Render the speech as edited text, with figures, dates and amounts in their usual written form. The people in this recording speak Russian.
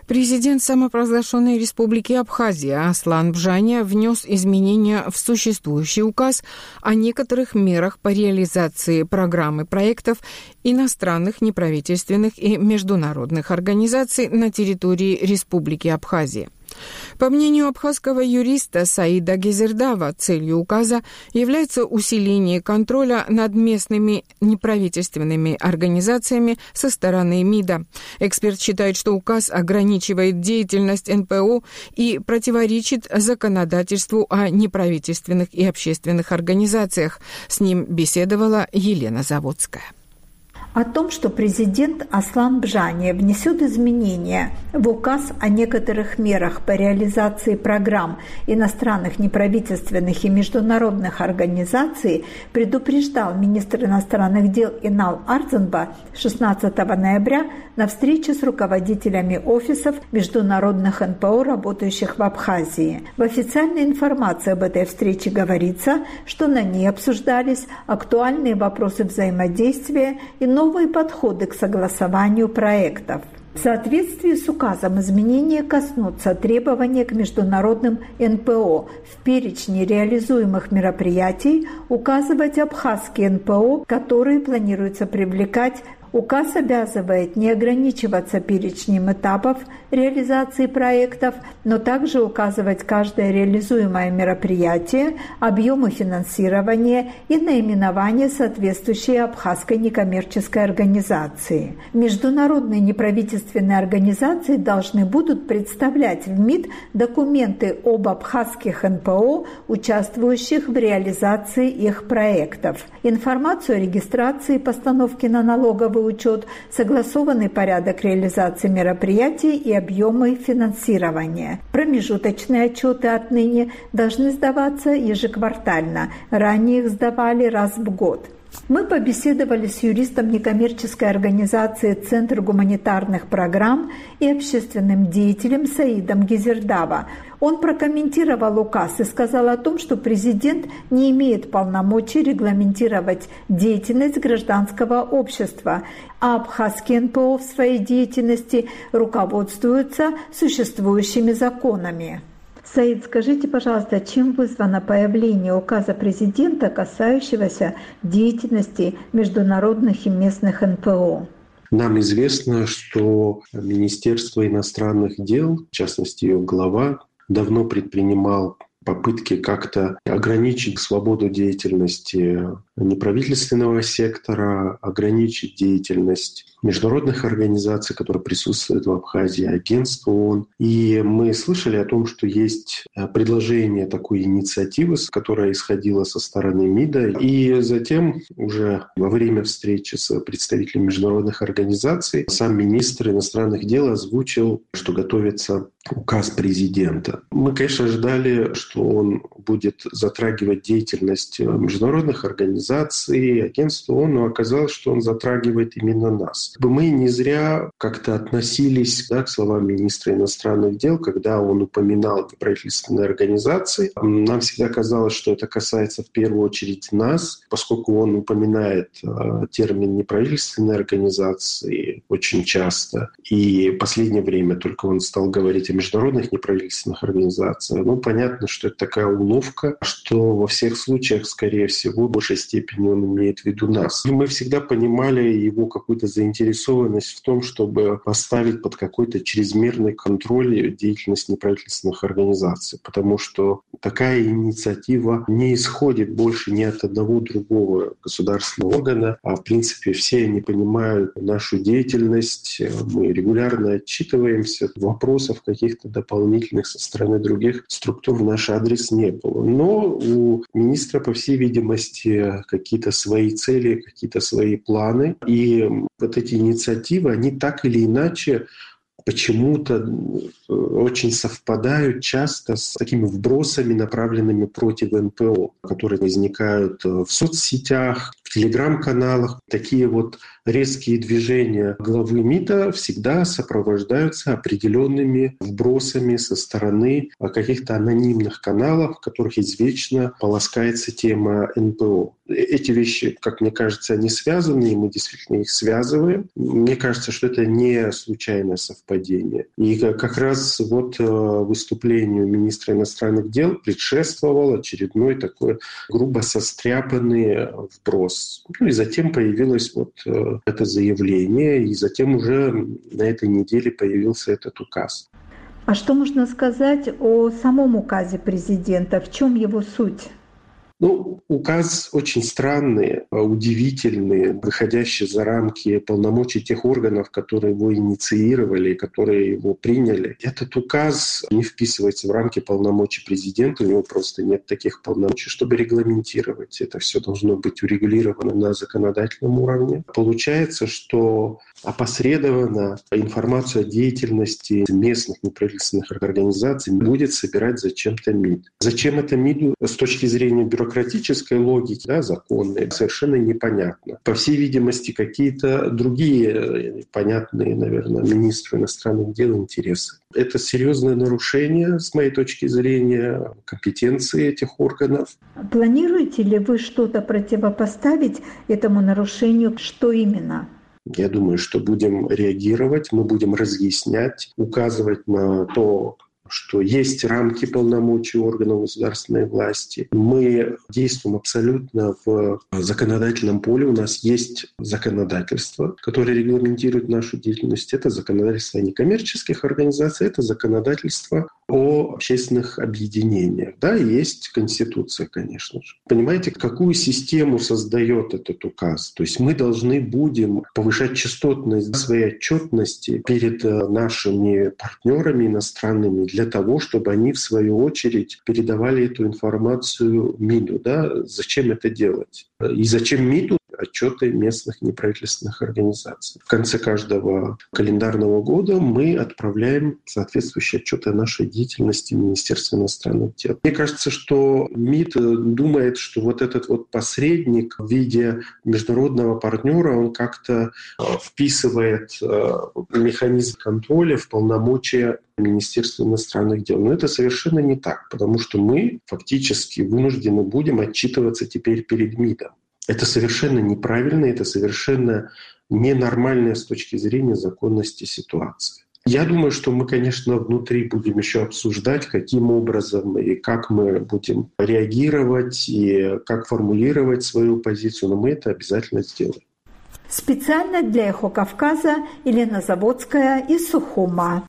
Президент самопровозглашенной республики Абхазия Аслан Бжаня внес изменения в существующий указ о некоторых мерах по реализации программы проектов иностранных неправительственных и международных организаций на территории Республики Абхазия. По мнению абхазского юриста Саида Гизердава, целью указа является усиление контроля над местными неправительственными организациями со стороны МИДа. Эксперт считает, что указ ограничивает деятельность НПО и противоречит законодательству о неправительственных и общественных организациях. С ним беседовала Елена Заводская. О том, что президент Аслан Бжаня внесет изменения в указ о некоторых мерах по реализации программ иностранных неправительственных и международных организаций, предупреждал министр иностранных дел Инал Арзанба 16 ноября на встрече с руководителями офисов международных НПО, работающих в Абхазии. В официальной информации об этой встрече говорится, что на ней обсуждались актуальные вопросы взаимодействия и новые подходы к согласованию проектов. В соответствии с указом изменения коснутся требования к международным НПО в перечне реализуемых мероприятий указывать абхазские НПО, которые планируется привлекать. Указ обязывает не ограничиваться перечнем этапов реализации проектов, но также указывать каждое реализуемое мероприятие, объемы финансирования и наименование соответствующей абхазской некоммерческой организации. Международные неправительственные организации должны будут представлять в МИД документы об абхазских НПО, участвующих в реализации их проектов, информацию о регистрации и постановке на налоговый учет, согласованный порядок реализации мероприятий и объемы финансирования. Промежуточные отчеты отныне должны сдаваться ежеквартально. Ранее их сдавали раз в год. Мы побеседовали с юристом некоммерческой организации «Центр гуманитарных программ» и общественным деятелем Саидом Гизердава. Он прокомментировал указ и сказал о том, что президент не имеет полномочий регламентировать деятельность гражданского общества, а абхазские НПО в своей деятельности руководствуются существующими законами. Саид, скажите, пожалуйста, чем вызвано появление указа президента, касающегося деятельности международных и местных НПО? Нам известно, что Министерство иностранных дел, в частности ее глава, давно предпринимал попытки как-то ограничить свободу деятельности неправительственного сектора, ограничить деятельность международных организаций, которые присутствуют в Абхазии, агентств ООН. И мы слышали о том, что есть предложение такой инициативы, которая исходила со стороны МИДа. И затем уже во время встречи с представителями международных организаций сам министр иностранных дел озвучил, что готовится указ президента. Мы, конечно, ожидали, что он будет затрагивать деятельность международных организаций, агентств ООН, но оказалось, что он затрагивает именно нас. Мы не зря как-то относились к словам министра иностранных дел, когда он упоминал неправительственные организации. Нам всегда казалось, что это касается в первую очередь нас, поскольку он упоминает термин неправительственные организации очень часто. И в последнее время только он стал говорить о международных неправительственных организациях. Понятно, что это такая уловка, что во всех случаях, скорее всего, в большей степени он имеет в виду нас. И мы всегда понимали его какую-то заинтересованность в том, чтобы поставить под какой-то чрезмерный контроль деятельность неправительственных организаций, потому что такая инициатива не исходит больше ни от одного другого государственного органа, а в принципе все они понимают нашу деятельность, мы регулярно отчитываемся, вопросов каких-то дополнительных со стороны других структур в наш адрес не было. Но у министра, по всей видимости, какие-то свои цели, какие-то свои планы. И вот эти инициативы, они так или иначе почему-то очень совпадают часто с такими вбросами, направленными против НПО, которые возникают в соцсетях, в в телеграм-каналах. Такие вот резкие движения главы МИДа всегда сопровождаются определенными вбросами со стороны каких-то анонимных каналов, в которых извечно полоскается тема НПО. Эти вещи, как мне кажется, они связаны, и мы действительно их связываем. Мне кажется, что это не случайное совпадение. И как раз вот выступлению министра иностранных дел предшествовал очередной такой грубо состряпанный вброс. И затем появилось вот это заявление, и затем уже на этой неделе появился этот указ. А что можно сказать о самом указе президента? В чем его суть? Указ очень странный, удивительный, выходящий за рамки полномочий тех органов, которые его инициировали, которые его приняли. Этот указ не вписывается в рамки полномочий президента, у него просто нет таких полномочий, чтобы регламентировать. Это все должно быть урегулировано на законодательном уровне. Получается, что опосредованно информацию о деятельности местных неправительственных организаций будет собирать зачем-то МИД. Зачем это МИДу с точки зрения бюрократической логики, законной, совершенно непонятно. По всей видимости, какие-то другие понятные, наверное, министру иностранных дел интересы. Это серьезное нарушение, с моей точки зрения, компетенции этих органов. Планируете ли вы что-то противопоставить этому нарушению? Что именно? Я думаю, что будем реагировать, мы будем разъяснять, указывать на то, что есть рамки полномочий органов государственной власти. Мы действуем абсолютно в законодательном поле. У нас есть законодательство, которое регламентирует нашу деятельность. Это законодательство о некоммерческих организациях, это законодательство о общественных объединениях. Да, и есть Конституция, конечно же. Понимаете, какую систему создает этот указ? То есть мы должны будем повышать частотность своей отчетности перед нашими партнерами иностранными для того, чтобы они, в свою очередь, передавали эту информацию МИДу. Да? Зачем это делать? И зачем МИДу отчеты местных неправительственных организаций? В конце каждого календарного года мы отправляем соответствующие отчеты о нашей деятельности в Министерство иностранных дел. Мне кажется, что МИД думает, что вот этот вот посредник в виде международного партнера, он как-то вписывает механизм контроля в полномочия Министерства иностранных дел. Но это совершенно не так, потому что мы фактически вынуждены будем отчитываться теперь перед МИДом. Это совершенно неправильно, это совершенно ненормальная с точки зрения законности ситуации. Я думаю, что мы, конечно, внутри будем еще обсуждать, каким образом и как мы будем реагировать и как формулировать свою позицию, но мы это обязательно сделаем. Специально для «Эхо Кавказа» Елена Заводская из Сухума.